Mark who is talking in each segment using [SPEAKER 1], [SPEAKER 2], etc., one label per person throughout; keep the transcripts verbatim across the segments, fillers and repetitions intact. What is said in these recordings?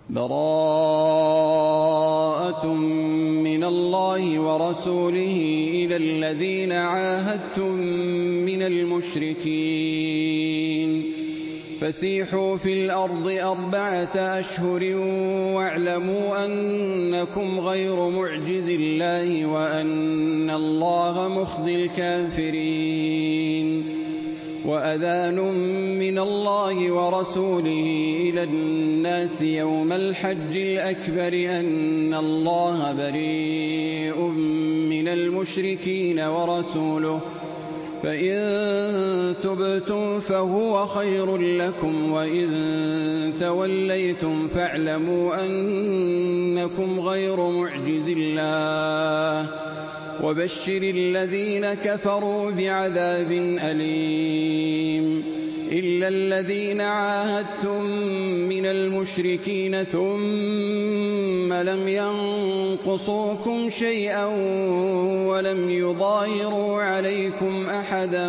[SPEAKER 1] بَرَاءَةٌ مِّنَ اللَّهِ وَرَسُولِهِ إِلَى الَّذِينَ عَاهَدتُّم مِّنَ الْمُشْرِكِينَ فَسِيحُوا فِي الْأَرْضِ أَرْبَعَةَ أَشْهُرٍ وَاعْلَمُوا أَنَّكُمْ غَيْرُ مُعْجِزِي اللَّهِ وَأَنَّ اللَّهَ مُخْزِي الْكَافِرِينَ وَأَذَانٌ مِّنَ اللَّهِ وَرَسُولِهِ إِلَى النَّاسِ يَوْمَ الْحَجِّ الْأَكْبَرِ أَنَّ اللَّهَ بَرِيءٌ مِّنَ الْمُشْرِكِينَ وَرَسُولُهُ فَإِن تُبْتُمْ فَهُوَ خَيْرٌ لَّكُمْ وَإِن تَوَلَّيْتُمْ فَاعْلَمُوا أَنَّكُمْ غَيْرُ مُعْجِزِي اللَّهِ وَبَشِّرِ الَّذِينَ كَفَرُوا بِعَذَابٍ أَلِيمٍ إِلَّا الَّذِينَ عَاهَدتُّم مِّنَ الْمُشْرِكِينَ ثُمَّ لَمْ يَنقُصُوكُمْ شَيْئًا وَلَمْ يُظَاهِرُوا عَلَيْكُمْ أَحَدًا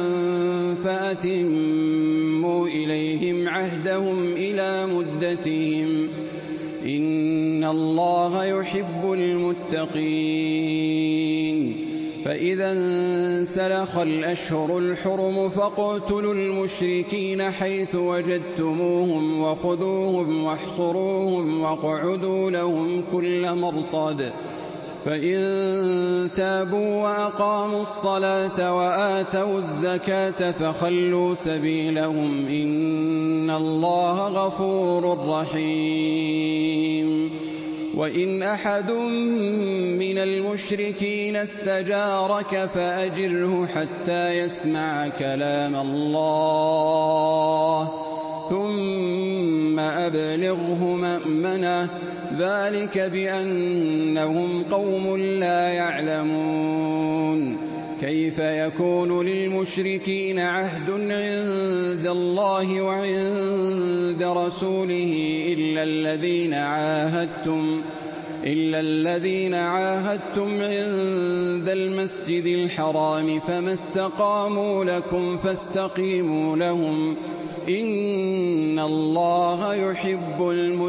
[SPEAKER 1] فَأَتِمُّوا إِلَيْهِمْ عَهْدَهُمْ إِلَىٰ مُدَّتِهِمْ ۚ إِنَّ اللَّهَ يُحِبُّ الْمُتَّقِينَ فَإِذَا انسَلَخَ الْأَشْهُرُ الْحُرُمُ فَاقْتُلُوا الْمُشْرِكِينَ حَيْثُ وَجَدتُّمُوهُمْ وَخُذُوهُمْ وَاحْصُرُوهُمْ وَاقْعُدُوا لَهُمْ كُلَّ مَرْصَدٍ فَإِن تَابُوا وَأَقَامُوا الصَّلَاةَ وَآتَوُا الزَّكَاةَ فَخَلُّوا سَبِيلَهُمْ ۚ إِنَّ اللَّهَ غَفُورٌ رَّحِيمٌ وَإِنْ أَحَدٌ مِّنَ الْمُشْرِكِينَ اسْتَجَارَكَ فَأَجِرْهُ حَتَّىٰ يَسْمَعَ كَلَامَ اللَّهِ ثُمَّ أَبْلِغْهُ مَأْمَنَهُ ۚ ذَٰلِكَ بِأَنَّهُمْ قَوْمٌ لَّا يَعْلَمُونَ كَيْفَ يَكُونُ لِلْمُشْرِكِينَ عَهْدٌ عِندَ اللَّهِ وَعِندَ رَسُولِهِ إِلَّا الَّذِينَ عَاهَدتُّمْ إِلَّا الَّذِينَ عَاهَدتُّمْ عِندَ الْمَسْجِدِ الْحَرَامِ فَمَا اسْتَقَامُوا لَكُمْ فَاسْتَقِيمُوا لَهُمْ ۚ إِنَّ اللَّهَ يُحِبُّ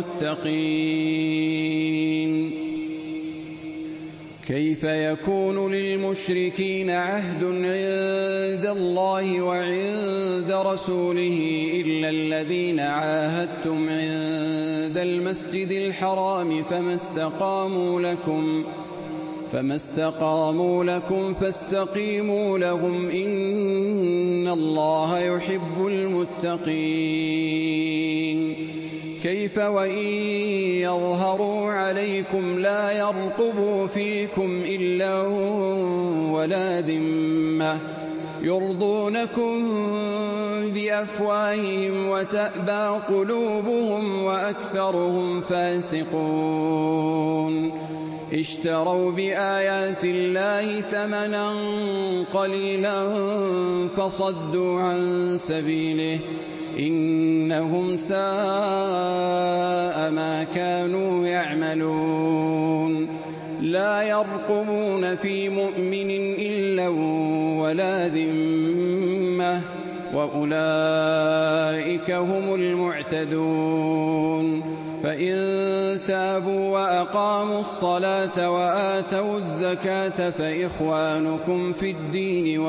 [SPEAKER 1] الْمُتَّقِينَ كَيْفَ يَكُونُ لِلْمُشْرِكِينَ عَهْدٌ عِندَ اللَّهِ وَعِندَ رَسُولِهِ إِلَّا الَّذِينَ عَاهَدتُّمْ عِندَ الْمَسْجِدِ الْحَرَامِ فَمَا اسْتَقَامُوا لَكُمْ فَمَا اسْتَقَامُوا لَكُمْ فَاسْتَقِيمُوا لَهُمْ ۚ إِنَّ اللَّهَ يُحِبُّ الْمُتَّقِينَ كَيْفَ وَإِن يَظْهَرُوا عَلَيْكُمْ لَا يَرْقُبُوا فِيكُمْ إِلًّا وَلَا ذِمَّةً يُرْضُونَكُم بِأَفْوَاهِهِمْ وَتَأْبَىٰ قُلُوبُهُمْ وَأَكْثَرُهُمْ فَاسِقُونَ اشْتَرَوْا بِآيَاتِ اللَّهِ ثَمَنًا قَلِيلًا فَصَدُّوا عَن سَبِيلِهِ ۚ إِنَّهُمْ سَاءَ مَا كَانُوا يَعْمَلُونَ لَا يَرْقُبُونَ فِي مُؤْمِنٍ إِلًّا وَلَا ذِمَّةً ۚ وَأُولَٰئِكَ هُمُ الْمُعْتَدُونَ فَإِن تَابُوا وَأَقَامُوا الصَّلَاةَ وَآتَوُا الزَّكَاةَ فَإِخْوَانُكُمْ فِي الدِّينِ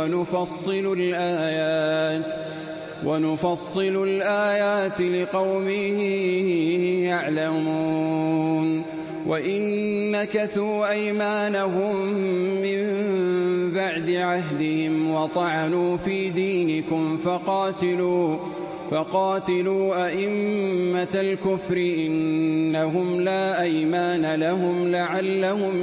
[SPEAKER 1] وَنُفَصِّلُ الْآيَاتِ لِقَوْمٍ يَعْلَمُونَ وَإِن نَّكَثُوا أَيْمَانَهُم مِّن بَعْدِ عَهْدِهِمْ وَطَعَنُوا فِي دِينِكُمْ فَقَاتِلُوا أَئِمَّةَ الْكُفْرِ إِنَّهُمْ لَا أَيْمَانَ لَهُمْ لَعَلَّهُمْ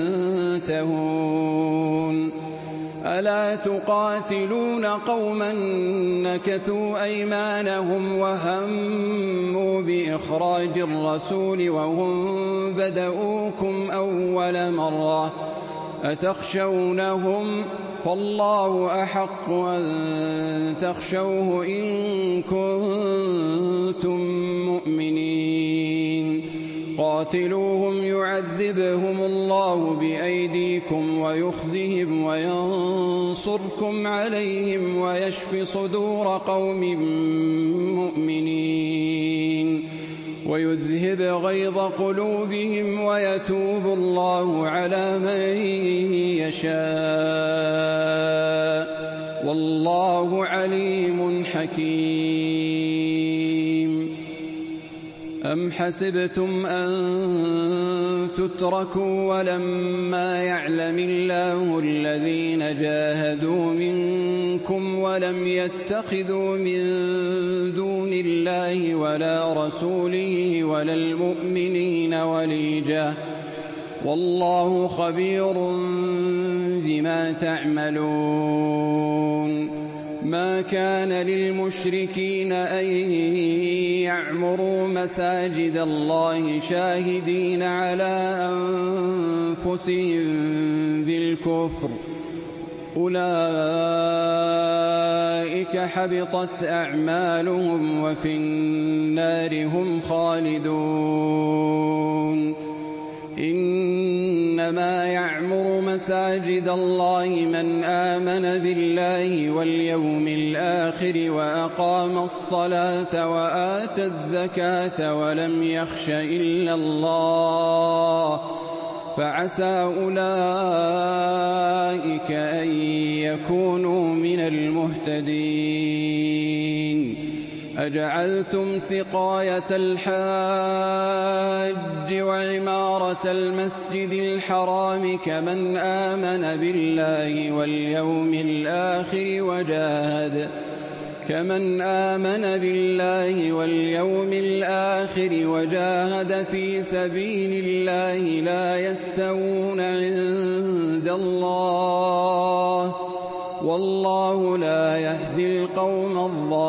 [SPEAKER 1] يَنتَهُونَ أَلَا تُقَاتِلُونَ قَوْمًا نَّكَثُوا أَيْمَانَهُمْ وَهَمُّوا بِإِخْرَاجِ الرَّسُولِ وَهُم بَدَءُوكُمْ أَوَّلَ مَرَّةٍ أَتَخْشَوْنَهُمْ ۚ فَاللَّهُ أَحَقُّ أَن تَخْشَوْهُ إِن كُنتُم مُّؤْمِنِينَ قَاتِلُوهُمْ يُعَذِّبْهُمُ اللَّهُ بِأَيْدِيكُمْ وَيُخْزِهِمْ وَيَنصُرْكُمْ عَلَيْهِمْ وَيَشْفِ صُدُورَ قَوْمٍ مُّؤْمِنِينَ ويذهب غيظ قلوبهم ويتوب الله على من يشاء والله عليم حكيم. أم حسبتم أن تتركوا ولما يعلم الله الذين جاهدوا منكم ولم يتخذوا من دون الله ولا رسوله ولا المؤمنين وليجة والله خبير بما تعملون. ما كان للمشركين أن يعمروا مساجد الله شاهدين على أنفسهم بالكفر أولئك حبطت أعمالهم وفي النار هم خالدون. إنما يعمر مساجد الله من آمن بالله واليوم الآخر وأقام الصلاة وآتى الزكاة ولم يخش إلا الله فعسى أولئك أن يكونوا من المهتدين. أجعلتم سقاية الحاج وعمارة المسجد الحرام كمن آمن بالله واليوم الآخر وجاهد كمن آمن بالله واليوم الآخر وجاهد في سبيل الله لا يستوون عند الله والله لا يهدي القوم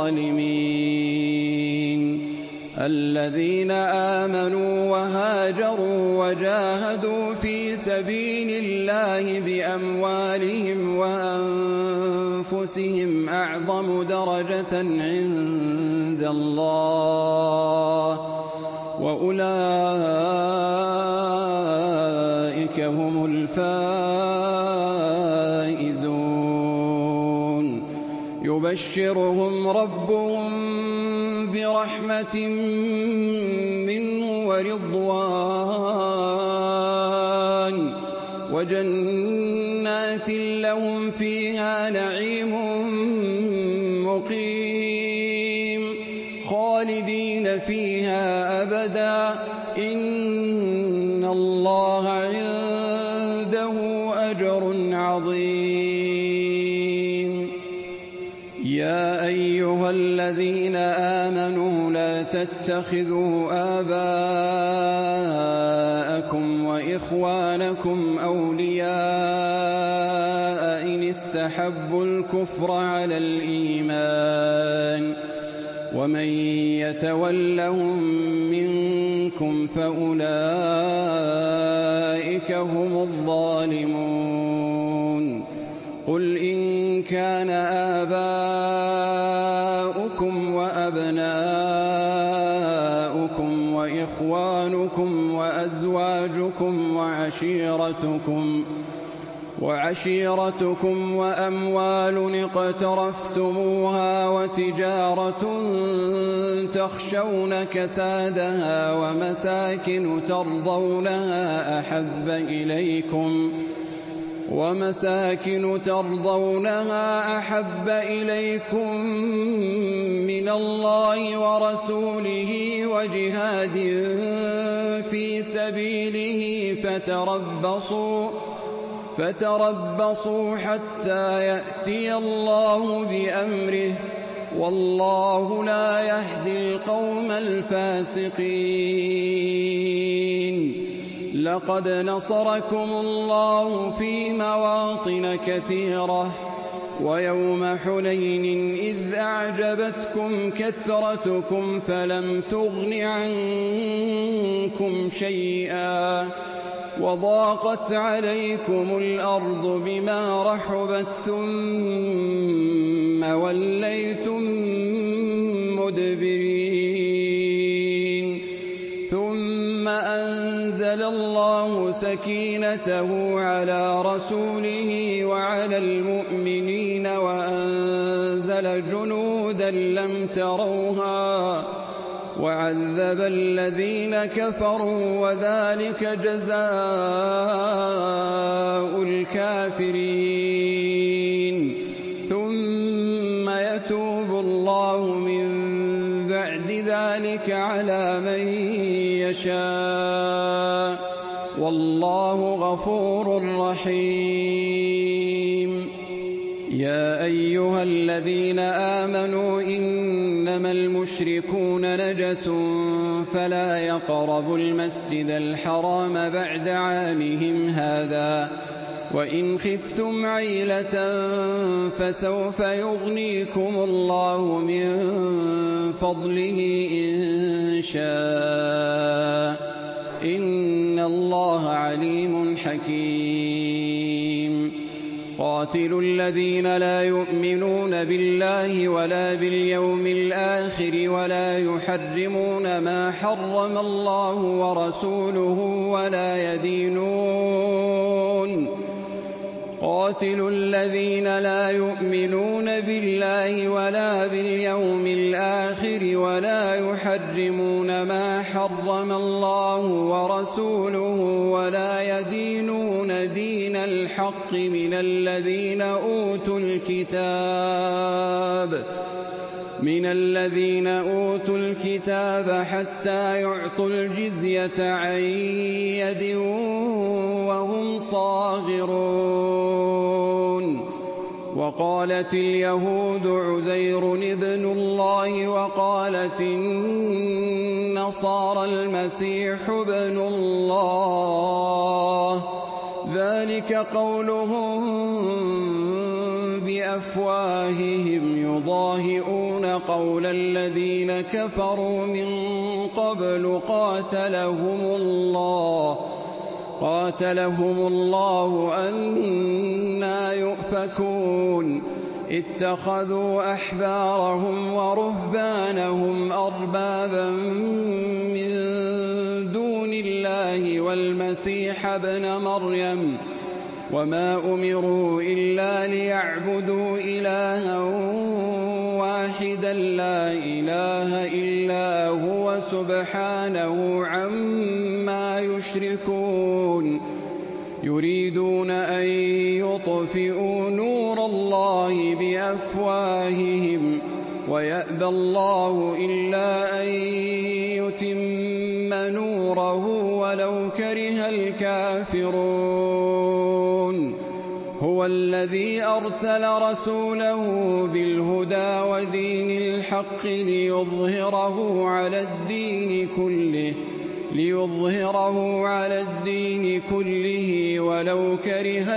[SPEAKER 1] الظالمين. الذين آمنوا وهاجروا وجاهدوا في سبيل الله بأموالهم وأنفسهم أعظم درجة عند الله وأولئك هم الفائزون. يبشرهم ربهم برحمة منه ورضوان وجنات لهم فيها نعيم مقيم خالدين فيها أبدا إن الله عنده أجر عظيم. يا أيها الذين آمنوا لا تتخذوا آباءكم وإخوانكم أولياء إن استحبوا الكفر على الإيمان ومن يتولهم منكم فأولئك هم الظالمون. قل إن كان آباؤكم وأبناؤكم وإخوانكم وأزواجكم وعشيرتكم وعشيرتكم وأموال اقترفتموها وتجارة تخشون كسادها ومساكن ترضونها أحب إليكم ومساكن ترضونها أحب إليكم من الله ورسوله وجهاد في سبيله فتربصوا فتربصوا حتى يأتي الله بأمره والله لا يهدي القوم الفاسقين. لقد نصركم الله في مواطن كثيرة ويوم حنين إذ أعجبتكم كثرتكم فلم تغن عنكم شيئا وضاقت عليكم الأرض بما رحبت ثم وليتم مدبرين. ثم أنزل الله سكينته على رسوله وعلى المؤمنين وأنزل جنودا لم تروها وعذب الذين كفروا وذلك جزاء الكافرين ثم يتوب الله من بعد ذلك على من يشاء والله غفور رحيم. يا أيها الذين آمنوا إنما المشركون نجس فلا يقربوا المسجد الحرام بعد عامهم هذا وإن خفتم عيلة فسوف يغنيكم الله من فضله إن شاء إن الله عليم حكيم. قاتلوا الذين لا يؤمنون بالله ولا باليوم الآخر ولا يحرمون ما حرم الله ورسوله ولا يدينون قاتلوا الذين لا يؤمنون بالله ولا باليوم الآخر ولا يحرمون ما حرم الله ورسوله ولا يدينون دين الحق من الذين أوتوا الكتاب من الذين أوتوا الكتاب حتى يعطوا الجزية عن يد وهم صاغرون. وقالت اليهود عزير ابن الله وقالت النصارى المسيح ابن الله ذلك قولهم بأفواههم يضاهئون قول الذين كفروا من قبل قاتلهم الله قاتلهم الله أنى يؤفكون. اتخذوا أحبارهم ورهبانهم أربابا من دون الله والمسيح ابن مريم وما أمروا إلا ليعبدوا إلها واحدا لا إله إلا هو سبحانه عما يشركون. يريدون أن يطفئوا نور الله بأفواههم ويأبى الله إلا أن يتم نوره ولو كره الكافرون. هو الذي أرسل رسوله بالهدى ودين الحق ليظهره على الدين كله ليظهره على الدين كله ولو كره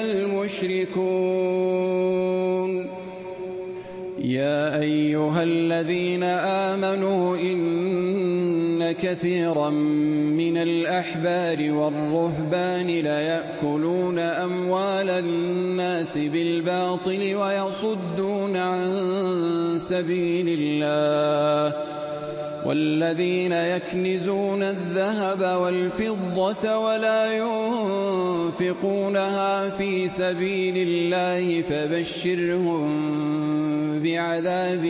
[SPEAKER 1] المشركون. يا أيها الذين آمنوا إن كثيرا من الأحبار والرهبان ليأكلون أموال الناس بالباطل ويصدون عن سبيل الله والذين يكنزون الذهب والفضة ولا ينفقونها في سبيل الله فبشرهم بعذاب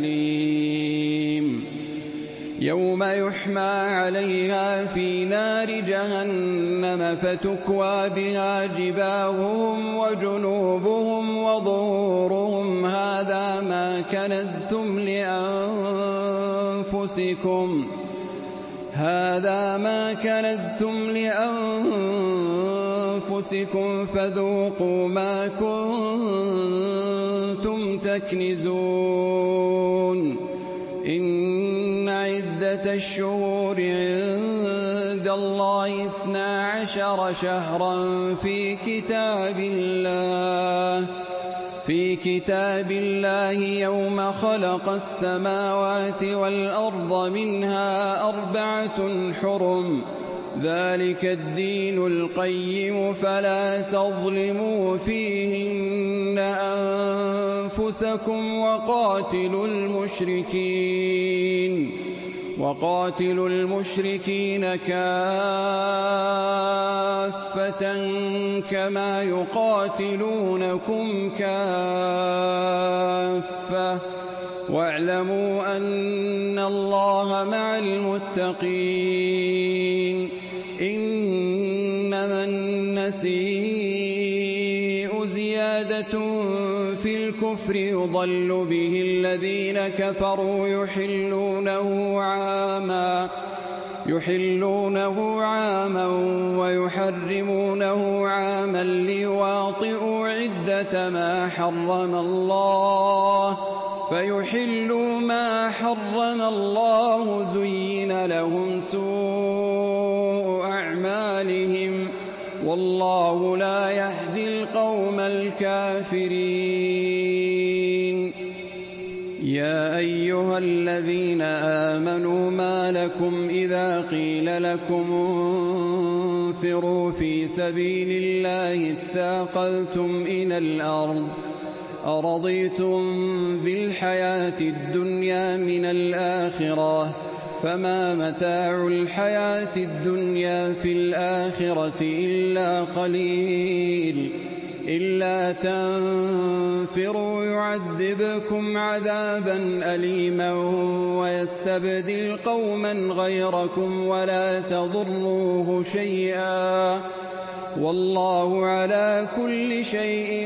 [SPEAKER 1] أليم. يوم يحمى عليها في نار جهنم فتكوى بها جباههم وجنوبهم وظهورهم هذا ما كنزتم لأنفسكم هذا ما كنزتم لأنفسكم فذوقوا ما كنتم تكنزون. إن عدة الشهور عند الله اثنا عشر شهرا في كتاب الله في كتاب الله يوم خلق السماوات والأرض منها أربعة حرم ذلك الدين القيم فلا تظلموا فيهن أنفسكم وقاتلوا المشركين وقاتلوا المشركين كافة كما يقاتلونكم كافة واعلموا أن الله مع المتقين إنما النسيء زيادة في الكفر يضل به الذين كفروا يحلونه عاما يحلونه عاما ويحرمونه عاما ليواطئوا عدة ما حرم الله فيحلوا ما حرم الله زين لهم سوء أعمالهم والله لا يهدي القوم الكافرين. يا أيها الذين آمنوا ما لكم إذا قيل لكم انفروا في سبيل الله اثاقلتم إلى الأرض أرضيتم بالحياة الدنيا من الآخرة فما متاع الحياة الدنيا في الآخرة إلا قليل إلا تنفروا يعذبكم عذابا أليما ويستبدل قوما غيركم ولا تضروه شيئا والله على كل شيء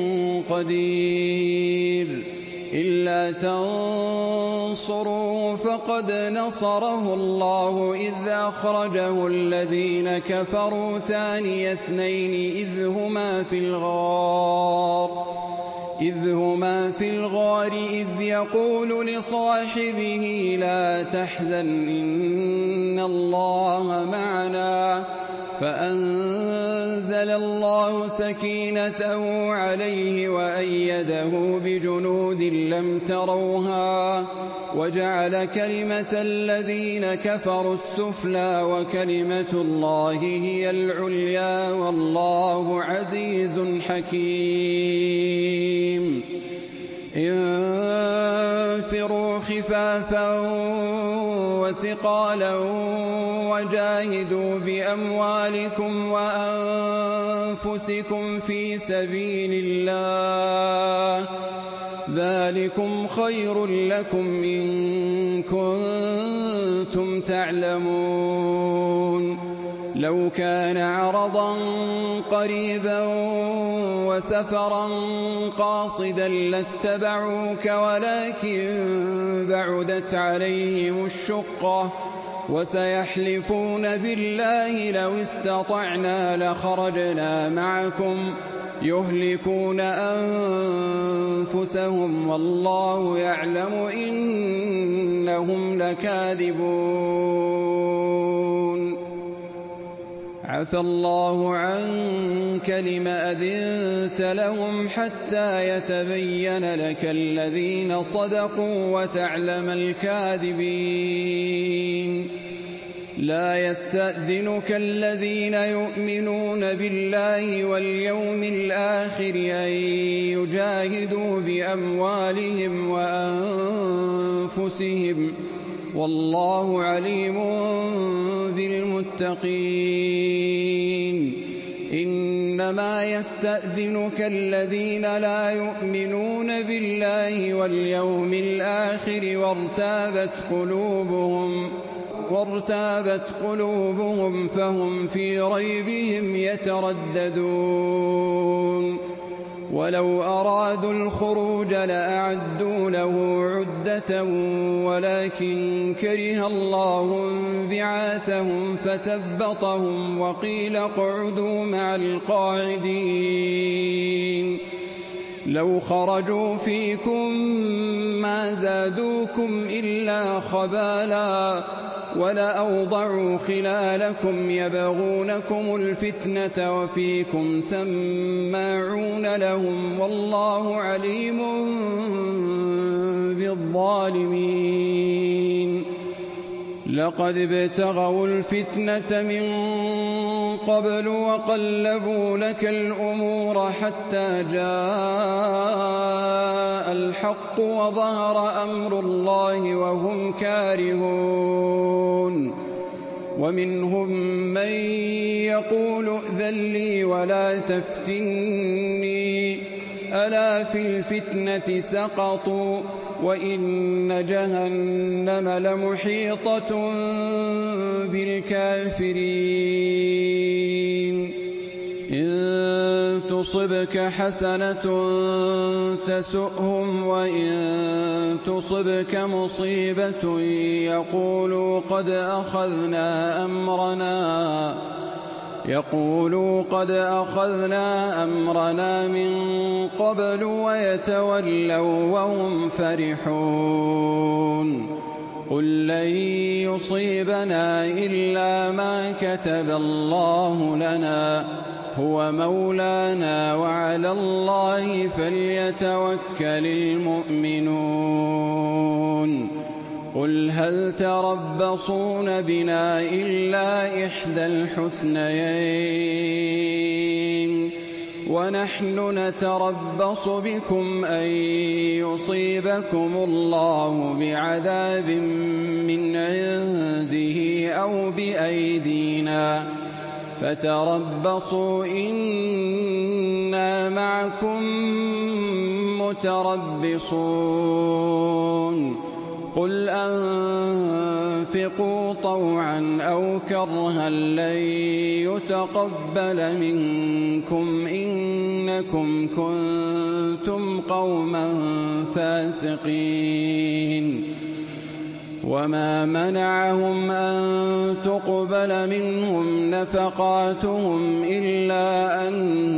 [SPEAKER 1] قدير. إلا تنصروه فقد نصره الله إذ أخرجه الذين كفروا ثاني اثنين إذ هما في الغار إذ هما في الغار إذ يقول لصاحبه لا تحزن إن الله معنا فأنزل الله سكينته عليه وأيده بجنود لم تروها وجعل كلمة الذين كفروا السفلى وكلمة الله هي العليا والله عزيز حكيم. انفروا خفافا وثقالا وجاهدوا بأموالكم وأنفسكم في سبيل الله ذلكم خير لكم إن كنتم تعلمون. لو كان عرضا قريبا وسفرا قاصدا لاتبعوك ولكن بعدت عليهم الشقة وسيحلفون بالله لو استطعنا لخرجنا معكم يهلكون أنفسهم والله يعلم إنهم لكاذبون. عفى الله عنك لم أذنت لهم حتى يتبين لك الذين صدقوا وتعلم الكاذبين. لا يستأذنك الذين يؤمنون بالله واليوم الآخر أن يجاهدوا بأموالهم وأنفسهم والله عليم بالمتقين. إنما يستأذنك الذين لا يؤمنون بالله واليوم الآخر وارتابت قلوبهم وارتابت قلوبهم فهم في ريبهم يترددون. ولو أرادوا الخروج لأعدوا له عدة ولكن كره الله بعاثهم فثبطهم وقيل اقعدوا مع القاعدين. لو خرجوا فيكم ما زادوكم إلا خبالا ولأوضعوا خلالكم يبغونكم الفتنة وفيكم سماعون لهم والله عليم بالظالمين. لقد ابتغوا الفتنة من قبل وقلبوا لك الأمور حتى جاء الحق وظهر أمر الله وهم كارهون. ومنهم من يقول ائذن لي ولا تفتني ألا في الفتنة سقطوا وإن جهنم لمحيطة بالكافرين إن تصبك حسنة تسؤهم وإن تصبك مصيبة يقولوا قد أخذنا أمرنا يقولوا قد أخذنا أمرنا من قبل ويتولوا وهم فرحون قل لن يصيبنا إلا ما كتب الله لنا هو مولانا وعلى الله فليتوكل المؤمنون قل هل تربصون بنا إلا إحدى الحسنيين ونحن نتربص بكم أن يصيبكم الله بعذاب من عنده أو بأيدينا فتربصوا إنا معكم متربصون قل أنفقوا طوعا أو كرها لن يتقبل منكم إنكم كنتم قوما فاسقين وما منعهم أن تقبل منهم نفقاتهم إلا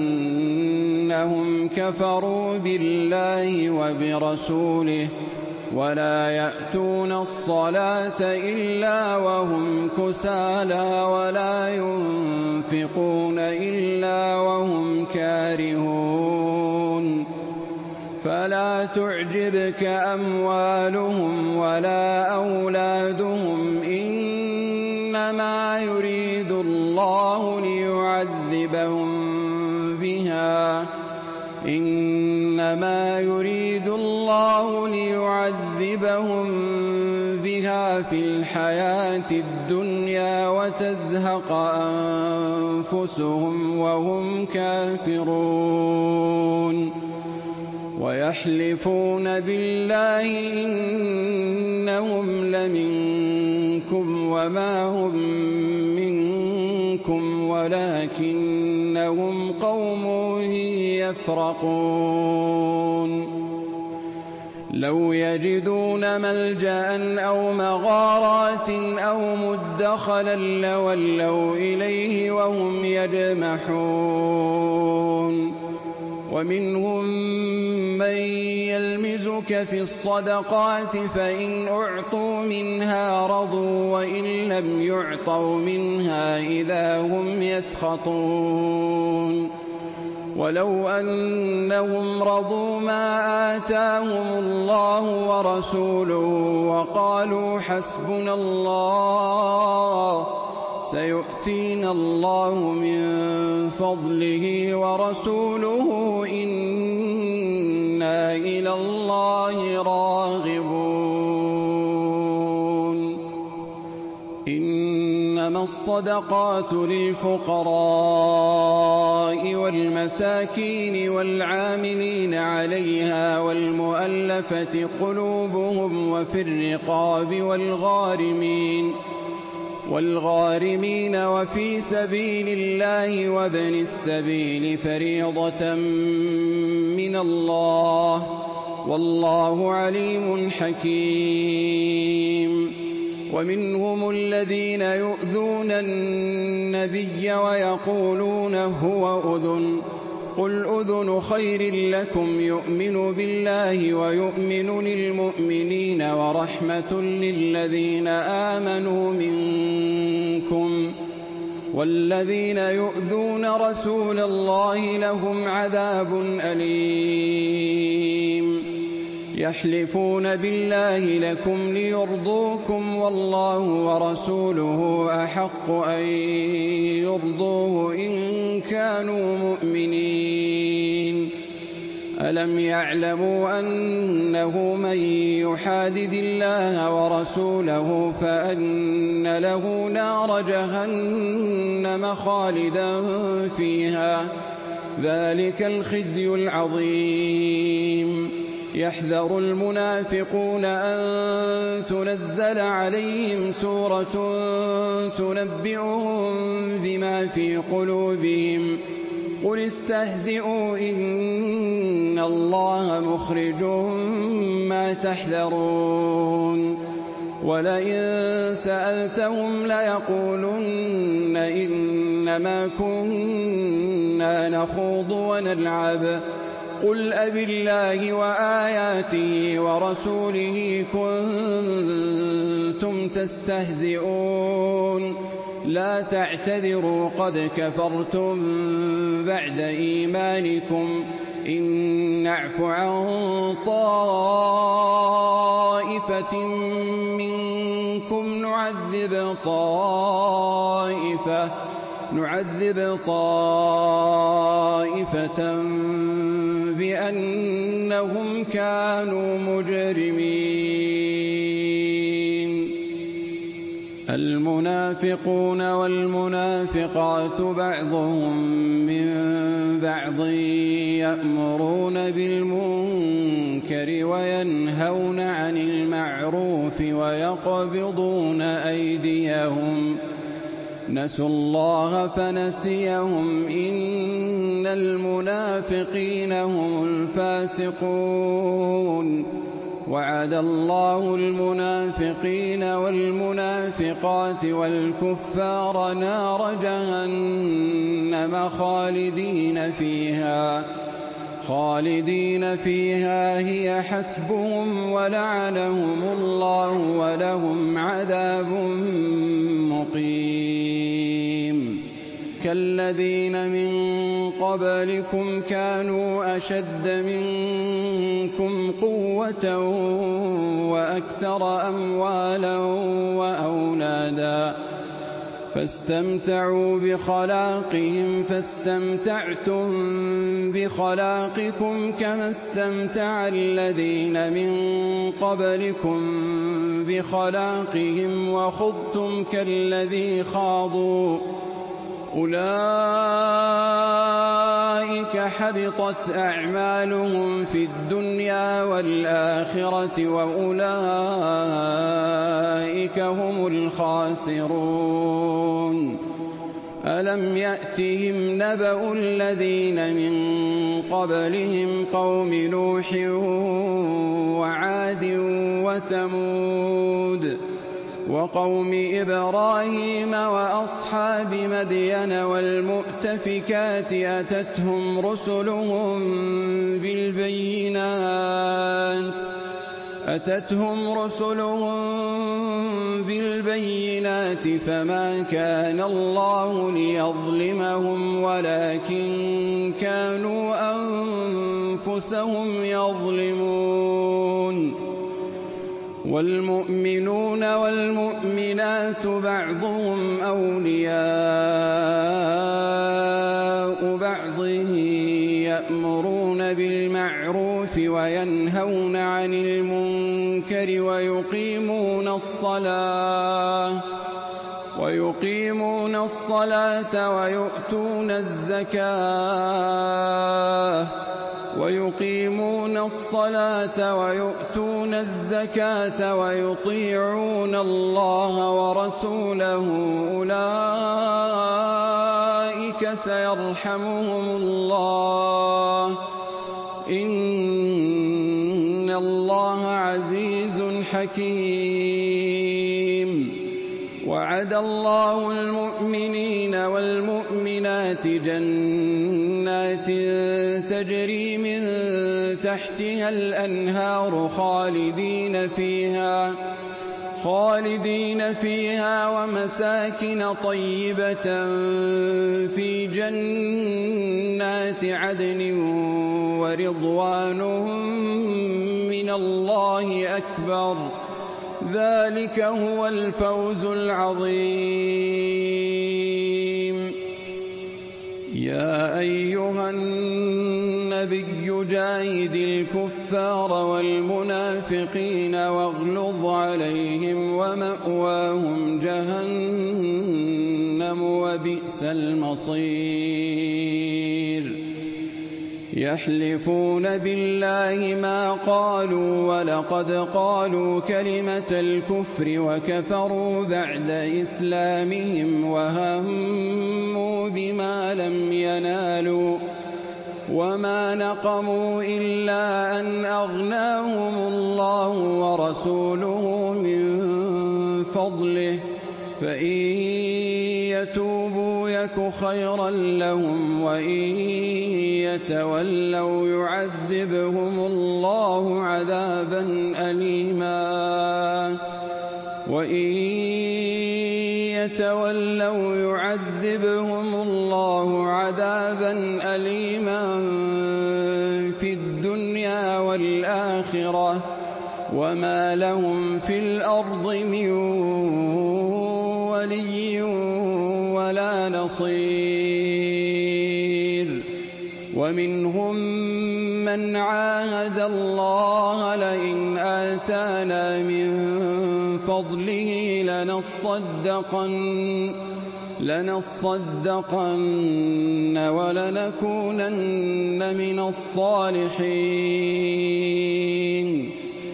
[SPEAKER 1] أنهم كفروا بالله وبرسوله ولا يأتون الصلاة إلا وهم كسالى ولا ينفقون إلا وهم كارهون فلا تعجبك أموالهم ولا أولادهم إنما يريد الله ليعذبهم بها إنما يريد الله ليعذبهم بها في الحياة الدنيا وتزهق أنفسهم وهم كافرون ويحلفون بالله إنهم لمنكم وما هم منكم ولكنهم قوم يفرقون لو يجدون ملجأ أو مغارات أو مدخلا لولوا إليه وهم يجمحون ومنهم من يلمزك في الصدقات فإن أعطوا منها رضوا وإن لم يعطوا منها إذا هم يسخطون ولو أنهم رضوا ما آتاهم الله ورسوله وقالوا حسبنا الله سيؤتينا الله من فضله ورسوله إنا إلى الله راغبون إنما الصدقات للفقراء والمساكين والعاملين عليها والمؤلفة قلوبهم وفي الرقاب والغارمين والغارمين وفي سبيل الله وابن السبيل فريضة من الله والله عليم حكيم ومنهم الذين يؤذون النبي ويقولون هو أذن قل أذن خير لكم يؤمن بالله ويؤمن للمؤمنين ورحمة للذين آمنوا منكم والذين يؤذون رسول الله لهم عذاب أليم يحلفون بالله لكم ليرضوكم والله ورسوله أحق أن يرضوه إن كانوا مؤمنين ألم يعلموا أنه من يحادد الله ورسوله فأن له نار جهنم خالدا فيها ذلك الخزي العظيم. يحذر المنافقون أن تنزل عليهم سورة تنبئهم بما في قلوبهم قل استهزئوا إن الله مخرج ما تحذرون ولئن سألتهم ليقولن إنما كنا نخوض ونلعب قل أبالله وآياته ورسوله كنتم تستهزئون لا تعتذروا قد كفرتم بعد إيمانكم إن نعف عن طائفة منكم نعذب طائفة نعذب طائفة بأنهم كانوا مجرمين. المنافقون والمنافقات بعضهم من بعض يأمرون بالمنكر وينهون عن المعروف ويقبضون أيديهم نسوا الله فنسيهم إن المنافقين هم الفاسقون وعد الله المنافقين والمنافقات والكفار نار جهنم خالدين فيها خالدين فيها هي حسبهم ولعنهم الله ولهم عذاب مقيم. كالذين من قبلكم كانوا أشد منكم قوة وأكثر أموالا وأولادا فاستمتعوا بخلاقهم فاستمتعتم بخلاقكم كما استمتع الذين من قبلكم بخلاقهم وخضتم كالذي خاضوا أولئك حبطت أعمالهم في الدنيا والآخرة وأولئك هم الخاسرون. ألم يأتهم نبأ الذين من قبلهم قوم نوح وعاد وثمود وقوم إبراهيم وأصحاب مدين والمؤتفكات أتتهم رسلهم بالبينات أتتهم رسلهم بالبينات فما كان الله ليظلمهم ولكن كانوا أنفسهم يظلمون. والمؤمنون والمؤمنات بعضهم أولياء بعض يأمرون بالمعروف وينهون عن المنكر ويقيمون الصلاة ويقيمون الصلاة ويؤتون الزكاة ويقيمون الصلاة ويؤتون الزكاة ويطيعون الله ورسوله أولئك سيرحمهم الله إن الله عزيز حكيم. وعد الله المؤمنين والمؤمنات جنات تجري من تحتها الأنهار خالدين فيها خالدين فيها ومساكن طيبة في جنات عدن ورضوان من الله أكبر ذلك هو الفوز العظيم. يا أيها النبي جاهد الكفار والمنافقين واغلظ عليهم ومأواهم جهنم وبئس المصير. يحلفون بالله ما قالوا ولقد قالوا كلمة الكفر وكفروا بعد إسلامهم وهموا بما لم ينالوا وما نقموا إلا أن أغناهم الله ورسوله من فضله فإن يتوبوا يك خيرا لهم وإن يتولوا يعذبهم الله عذابا أليما وإن يتولوا يعذبهم الله عذابا أليما في الدنيا والآخرة وما لهم في الأرض من ولي ولا نصير ومنهم من عاهد الله لئن آتانا من فضله لنصدقن لنصدقن ولنكونن من الصالحين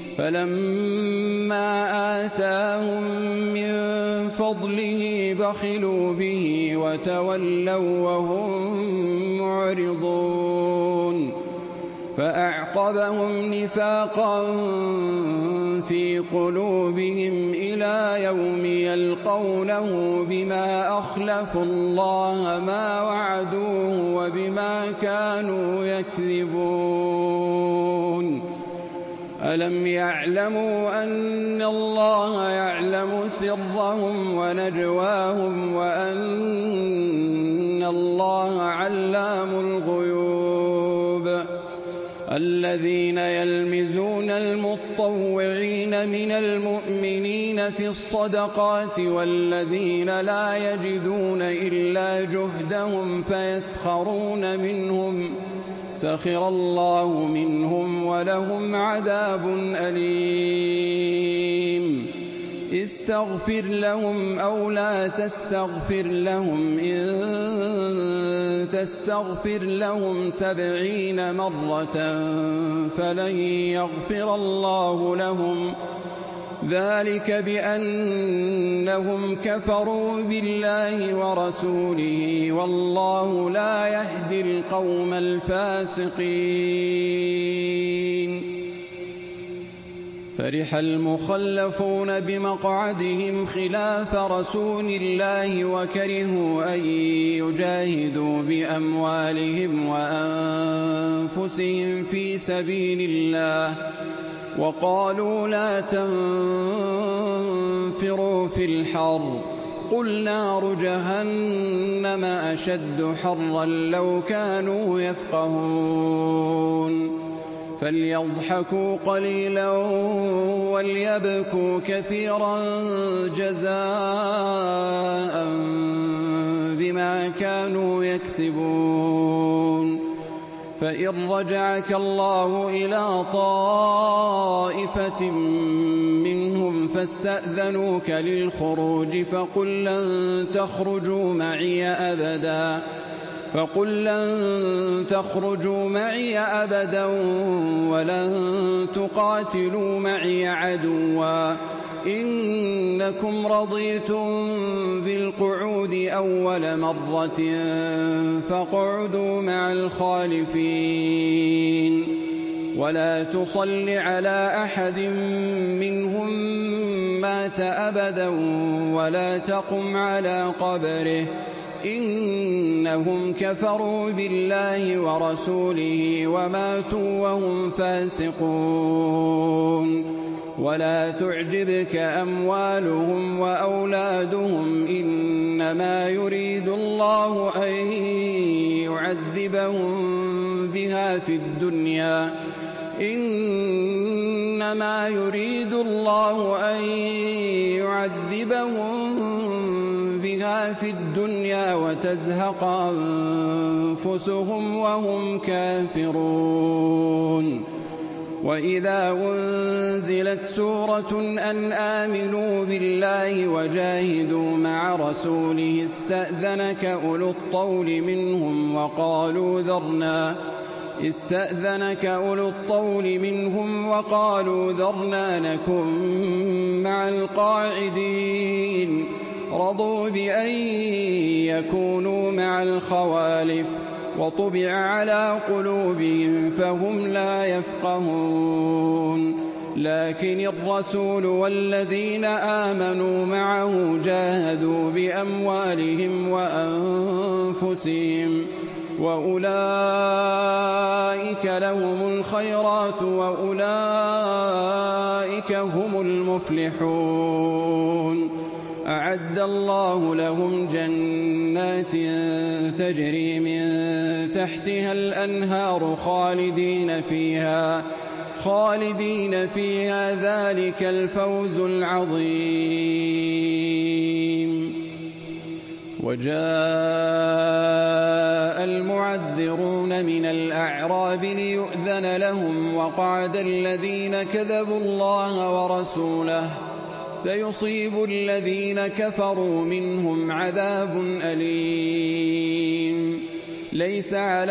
[SPEAKER 1] فلما آتاهم من فضله بخلوا به وتولوا وهم معرضون فأعقبهم نفاقا في قلوبهم إلى يوم يلقونه بما أخلفوا الله ما وعدوه وبما كانوا يكذبون ألم يعلموا أن الله يعلم سرهم ونجواهم وأن الله علام الغيوب الذين يلمزون المطوعين من المؤمنين في الصدقات والذين لا يجدون إلا جهدهم فيسخرون منهم سخر الله منهم ولهم عذاب أليم استغفر لهم أو لا تستغفر لهم إن تستغفر لهم سبعين مرة فلن يغفر الله لهم ذلك بأنهم كفروا بالله ورسوله والله لا يهدي القوم الفاسقين فرح المخلفون بمقعدهم خلاف رسول الله وكرهوا أن يجاهدوا بأموالهم وأنفسهم في سبيل الله وقالوا لا تنفروا في الحر قل نار جهنم أشد حرا لو كانوا يفقهون فليضحكوا قليلا وليبكوا كثيرا جزاء بما كانوا يكسبون فإن رجعك الله إلى طائفة منهم فاستأذنوك للخروج فقل لن تخرجوا معي أبدا فقل لن تخرجوا معي أبدا ولن تقاتلوا معي عدوا إنكم رضيتم بالقعود أول مرة فاقعدوا مع الخالفين ولا تصل على أحد منهم مات أبدا ولا تقم على قبره إنهم كفروا بالله ورسوله وماتوا وهم فاسقون ولا تعجبك أموالهم وأولادهم إنما يريد الله أن يعذبهم بها في الدنيا إنما يريد الله أن يعذبهم بها في الدنيا وتزهق أنفسهم وهم كافرون وإذا أنزلت سورة أن آمنوا بالله وجاهدوا مع رسوله استأذنك أولو الطول منهم وقالوا ذرنا استأذنك أولو الطول منهم وقالوا ذرنا نكن مع القاعدين رضوا بأن يكونوا مع الخوالف وطبع على قلوبهم فهم لا يفقهون لكن الرسول والذين آمنوا معه جاهدوا بأموالهم وأنفسهم وأولئك لهم الخيرات وأولئك هم المفلحون أعد الله لهم جنات تجري من تحتها الأنهار خالدين فيها خالدين فيها ذلك الفوز العظيم. وجاء المعذرون من الأعراب ليؤذن لهم وقعد الذين كذبوا الله ورسوله سيصيب الذين كفروا منهم عذاب أليم ليس على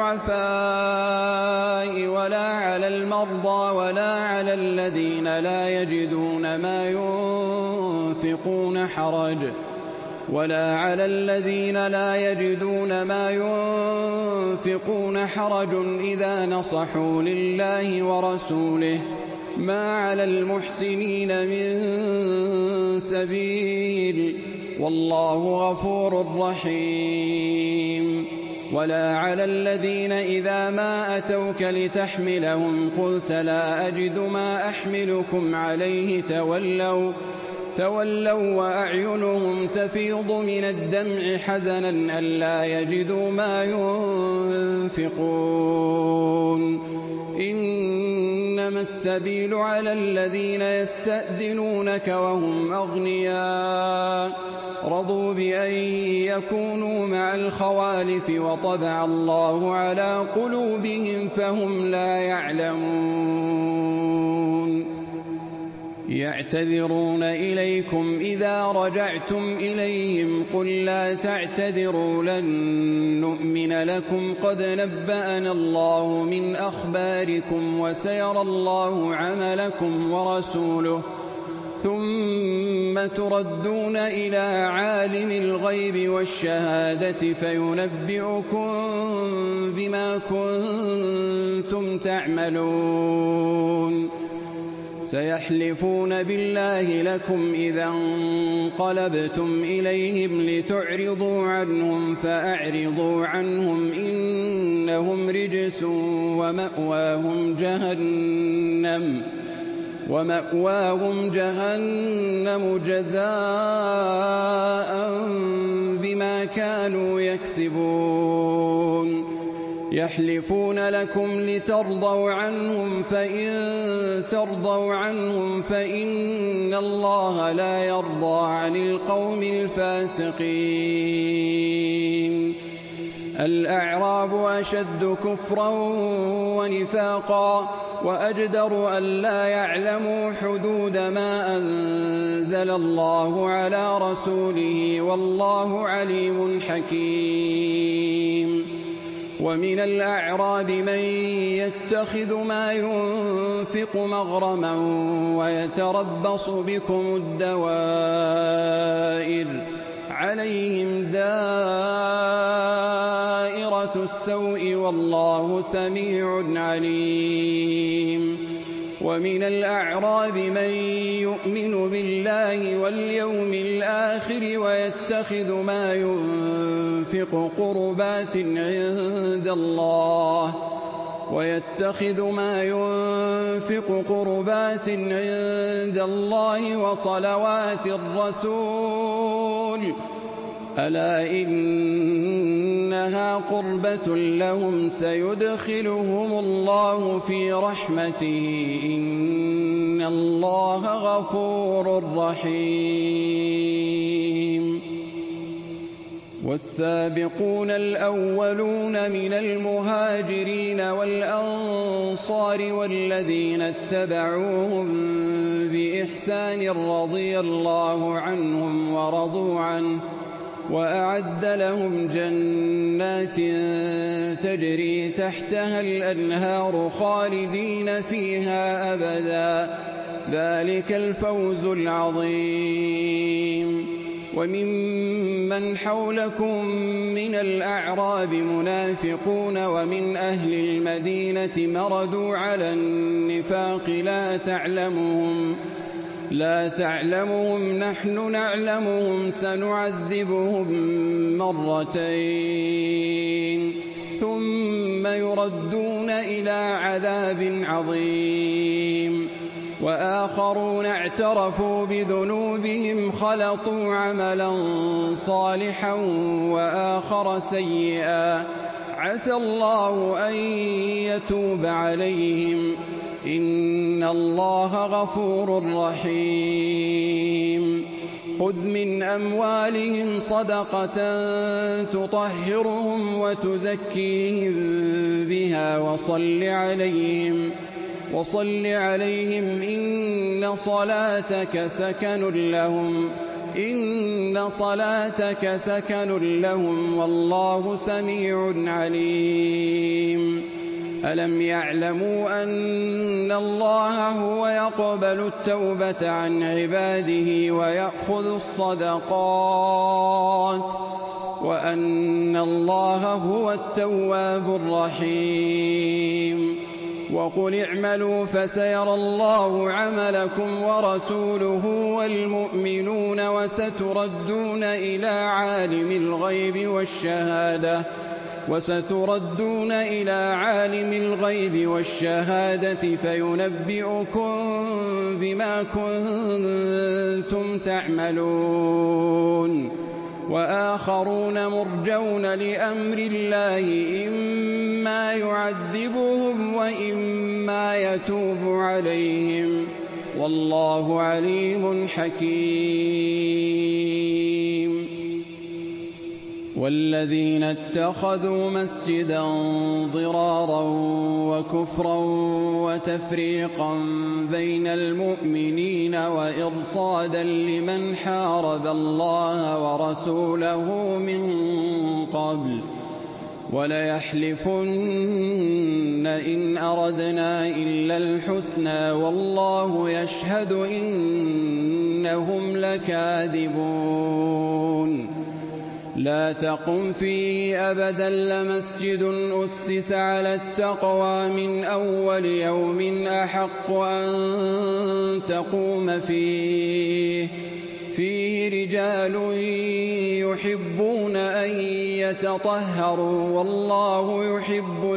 [SPEAKER 1] الضعفاء ولا على المرضى ولا على الذين لا يجدون ما ينفقون حرج ولا على الذين لا يجدون ما ينفقون حرج إذا نصحوا لله ورسوله ما على المحسنين من سبيل والله غفور رحيم. ولا على الذين إذا ما أتوك لتحملهم قلت لا أجد ما أحملكم عليه تولوا تولوا وأعينهم تفيض من الدمع حزنا ألا يجدوا ما ينفقون إنما السبيل على الذين يستأذنونك وهم أغنياء رضوا بأن يكونوا مع الخوالف وطبع الله على قلوبهم فهم لا يعلمون. يعتذرون إليكم إذا رجعتم إليهم قل لا تعتذروا لن نؤمن لكم قد نبأنا الله من أخباركم وسيرى الله عملكم ورسوله ثم تردون إلى عالم الغيب والشهادة فينبئكم بما كنتم تعملون. سيحلفون بالله لكم إذا انقلبتم إليهم لتعرضوا عنهم فأعرضوا عنهم إنهم رجس ومأواهم جهنم ومأواهم جهنم جزاء بما كانوا يكسبون. يحلفون لكم لترضوا عنهم فإن ترضوا عنهم فإن الله لا يرضى عن القوم الفاسقين. الأعراب أشد كفرا ونفاقا وأجدر ألا يعلموا حدود ما أنزل الله على رسوله والله عليم حكيم. ومن الأعراب من يتخذ ما ينفق مغرما ويتربص بكم الدوائر عليهم دائرة السوء والله سميع عليم. ومن الأعراب من يؤمن بالله واليوم الآخر ويتخذ ما ينفق قربات عند الله ويتخذ ما ينفق قربات عند الله وصلوات الرسول ألا إنها قربة لهم سيدخلهم الله في رحمته إن الله غفور رحيم. والسابقون الأولون من المهاجرين والأنصار والذين اتبعوهم بإحسان رضي الله عنهم ورضوا عنه وأعد لهم جنات تجري تحتها الأنهار خالدين فيها أبدا، ذلك الفوز العظيم. وممن حولكم من الأعراب منافقون ومن أهل المدينة مردوا على النفاق لا تعلمهم لا تعلمهم نحن نعلمهم سنعذبهم مرتين ثم يردون إلى عذاب عظيم. وآخرون اعترفوا بذنوبهم خلطوا عملا صالحا وآخر سيئا عسى الله أن يتوب عليهم إن الله غفور رحيم. خذ من أموالهم صدقة تطهرهم وتزكيهم بها وصل عليهم وصل عليهم إن صلاتك سكن لهم إن صلاتك سكن لهم والله سميع عليم. ألم يعلموا أن الله هو يقبل التوبة عن عباده ويأخذ الصدقات وأن الله هو التواب الرحيم. وقل اعملوا فسيرى الله عملكم ورسوله والمؤمنون وستردون إلى عالم الغيب والشهادة وستردون إلى عالم الغيب والشهادة فينبئكم بما كنتم تعملون. وآخرون مرجون لأمر الله إما يعذبهم وإما يتوب عليهم والله عليم حكيم. والذين اتخذوا مسجدا ضرارا وكفرا وتفريقا بين المؤمنين وإرصادا لمن حارب الله ورسوله من قبل وليحلفن إن أردنا إلا الحسنى والله يشهد إنهم لكاذبون. لا تقم فيه أبدا لمسجد أسس على التقوى من أول يوم أحق أن تقوم فيه فيه رجال يحبون أن يتطهروا والله يحب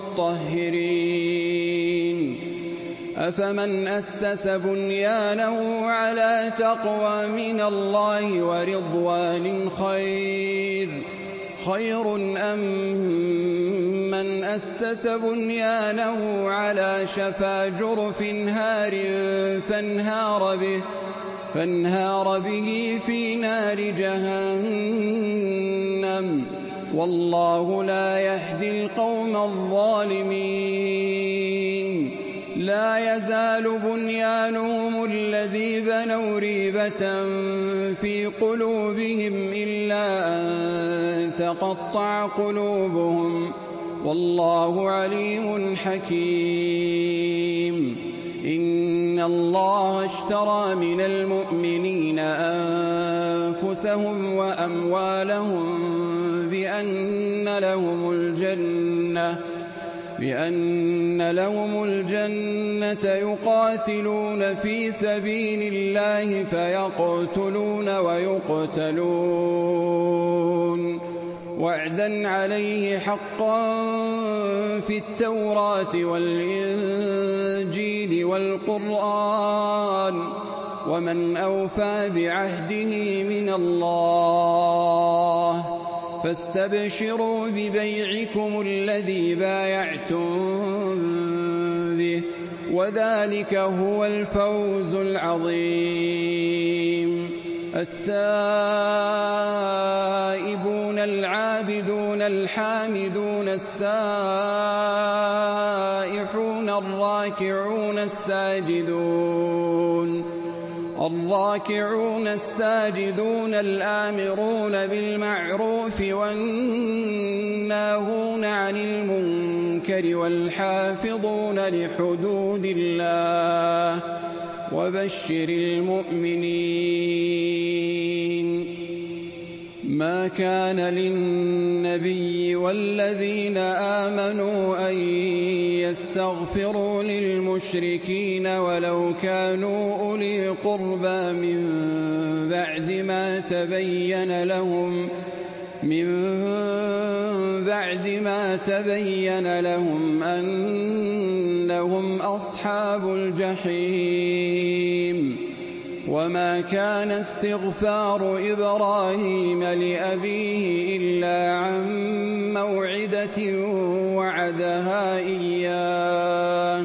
[SPEAKER 1] المطهرين. أفمن أسس بنيانه على تقوى من الله ورضوان خير خير أم من أسس بنيانه على شفا جرف هار فانهار به فانهار به في نار جهنم والله لا يهدي القوم الظالمين. لا يزال بنيانهم الذي بنوا ريبة في قلوبهم إلا أن تقطع قلوبهم والله عليم حكيم. إن الله اشترى من المؤمنين أنفسهم وأموالهم بأن لهم الجنة بأن لهم الجنة يقاتلون في سبيل الله فيقتلون ويقتلون وعدا عليه حقا في التوراة والإنجيل والقرآن ومن أوفى بعهده من الله فاستبشروا ببيعكم الذي بايعتم به وذلك هو الفوز العظيم. التائبون العابدون الحامدون السائحون الراكعون الساجدون الراكعون الساجدون الآمرون بالمعروف والناهون عن المنكر والحافظون لحدود الله وبشر المؤمنين. ما كان للنبي والذين آمنوا أن يستغفروا للمشركين ولو كانوا أولي قربى من بعد ما تبين لهم من بعد ما تبين لهم أنهم أصحاب الجحيم. وما كان استغفار إبراهيم لأبيه إلا عن موعدة وعدها إياه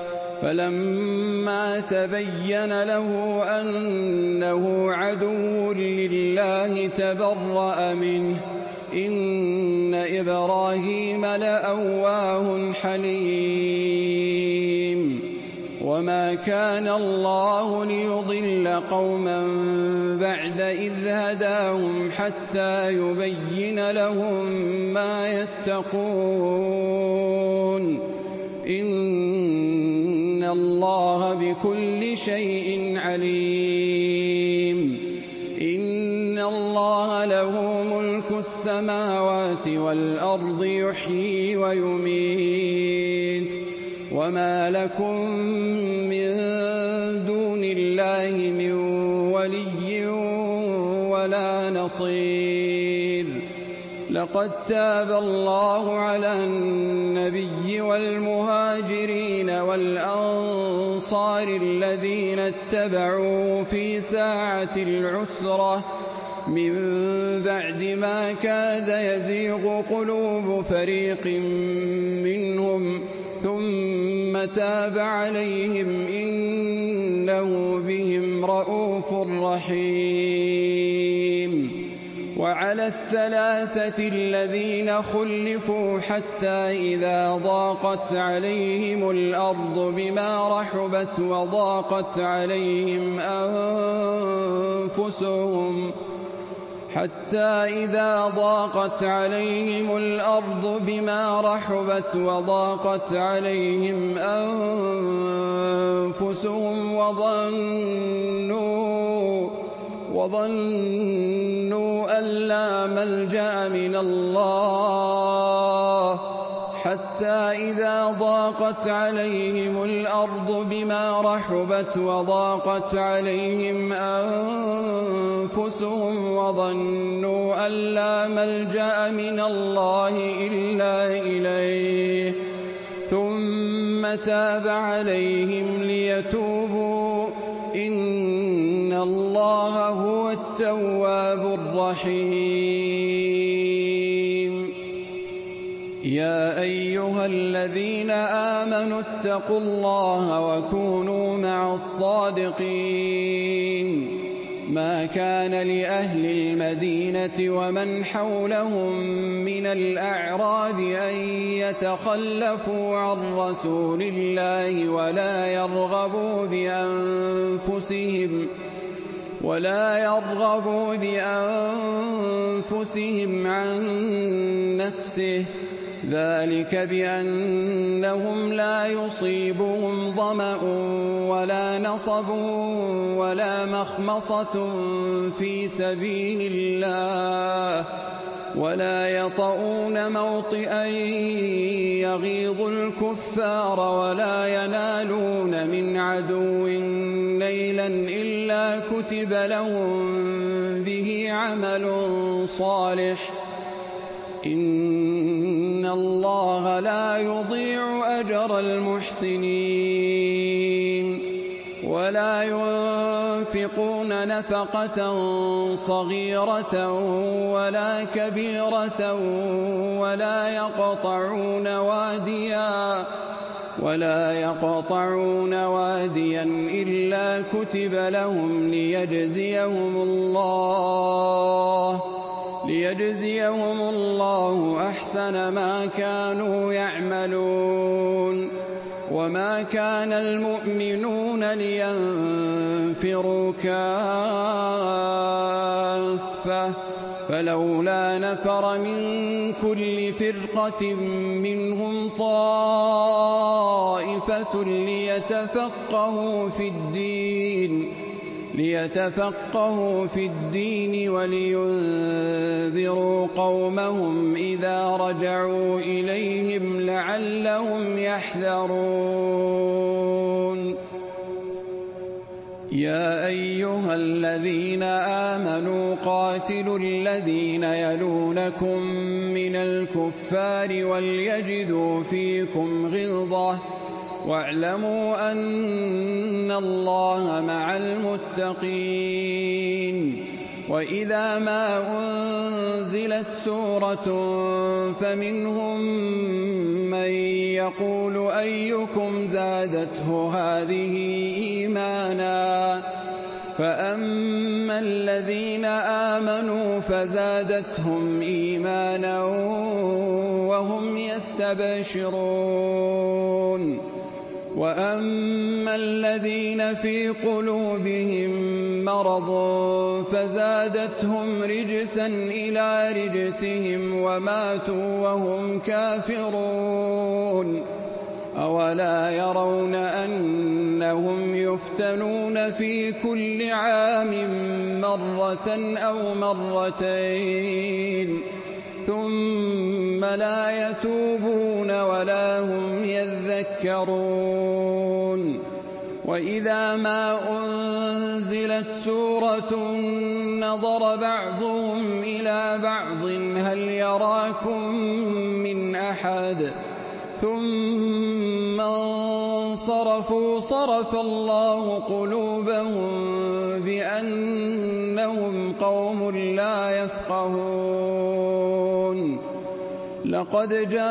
[SPEAKER 1] فلما تبين له أنه عدو لله تبرأ منه إن إبراهيم لأواه حليم. وما كان الله ليضل قوما بعد إذ هداهم حتى يبين لهم ما يتقون إن الله بكل شيء عليم. إن الله له ملك السماوات والأرض يحيي ويميت وما لكم من دون الله من ولي ولا نصير. لقد تاب الله على النبي والمهاجرين والأنصار الذين اتبعوه في ساعة العسرة من بعد ما كاد يزيغ قلوب فريق منهم ثم تاب عليهم إنه بهم رءوف رحيم. وعلى الثلاثة الذين خلفوا حتى إذا ضاقت عليهم الأرض بما رحبت وضاقت عليهم أنفسهم حتى إذا ضاقت عليهم الأرض بما رحبت وضاقت عليهم أنفسهم وظنوا وظنوا أن لا ملجأ من الله حتى إذا ضاقت عليهم الأرض بما رحبت وضاقت عليهم أنفسهم وظنوا أن لا ملجأ من الله إلا إليه ثم تاب عليهم ليتوبوا إن الله هو التواب الرحيم. يا أيها الذين آمنوا اتقوا الله وكونوا مع الصادقين. ما كان لأهل المدينة ومن حولهم من الأعراب أن يتخلفوا عن رسول الله ولا يرغبوا بأنفسهم ولا يرغبوا بأنفسهم عن نفسه ذلك بأنهم لا يصيبهم ظمأ ولا نصب ولا مخمصة في سبيل الله ولا يطؤون موطئا يغيظ الكفار ولا ينالون من عدو نيلا إلا كتب لهم به عمل صالح إن الله لا يضيع أجر المحسنين. ولا ينفقون نفقة صغيرة ولا كبيرة ولا يقطعون واديا ولا يقطعون واديا إلا كتب لهم ليجزيهم الله ليجزيهم الله أحسن ما كانوا يعملون. وما كان المؤمنون لينفروا كافة فلولا نفر من كل فرقة منهم طائفة ليتفقهوا في الدين ليتفقهوا في الدين ولينذروا قومهم إذا رجعوا إليهم لعلهم يحذرون يا أيها الذين آمنوا قاتلوا الذين يلونكم من الكفار وليجدوا فيكم غلظة واعلموا أن الله مع المتقين وإذا ما أنزلت سورة فمنهم من يقول أيكم زادته هذه إيمانا فأما الذين آمنوا فزادتهم إيمانا وهم يستبشرون وأما الذين في قلوبهم مرض فزادتهم رجسا إلى رجسهم وماتوا وهم كافرون أولا يرون أنهم يفتنون في كل عام مرة أو مرتين ثم لا يتوبون ولا هم يذكرون وإذا ما أنزلت سورة نظر بعضهم إلى بعض هل يراكم من أحد ثم انصرفوا صرف الله قلوبهم بأنهم قوم لا يفقهون لقد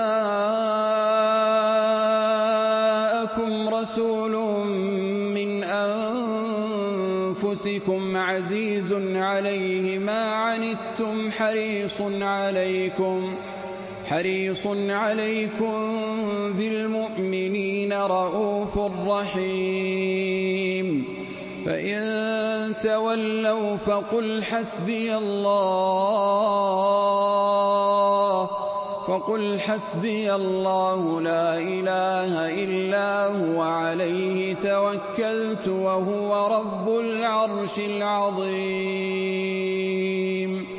[SPEAKER 1] جاءكم رسول من أنفسكم عزيز عليه ما عنتم حريص عليكم حريص عليكم بالمؤمنين رءوف رحيم فإن تولوا فقل حسبي الله فقل حسبي الله لا إله إلا هو عليه توكلت وهو رب العرش العظيم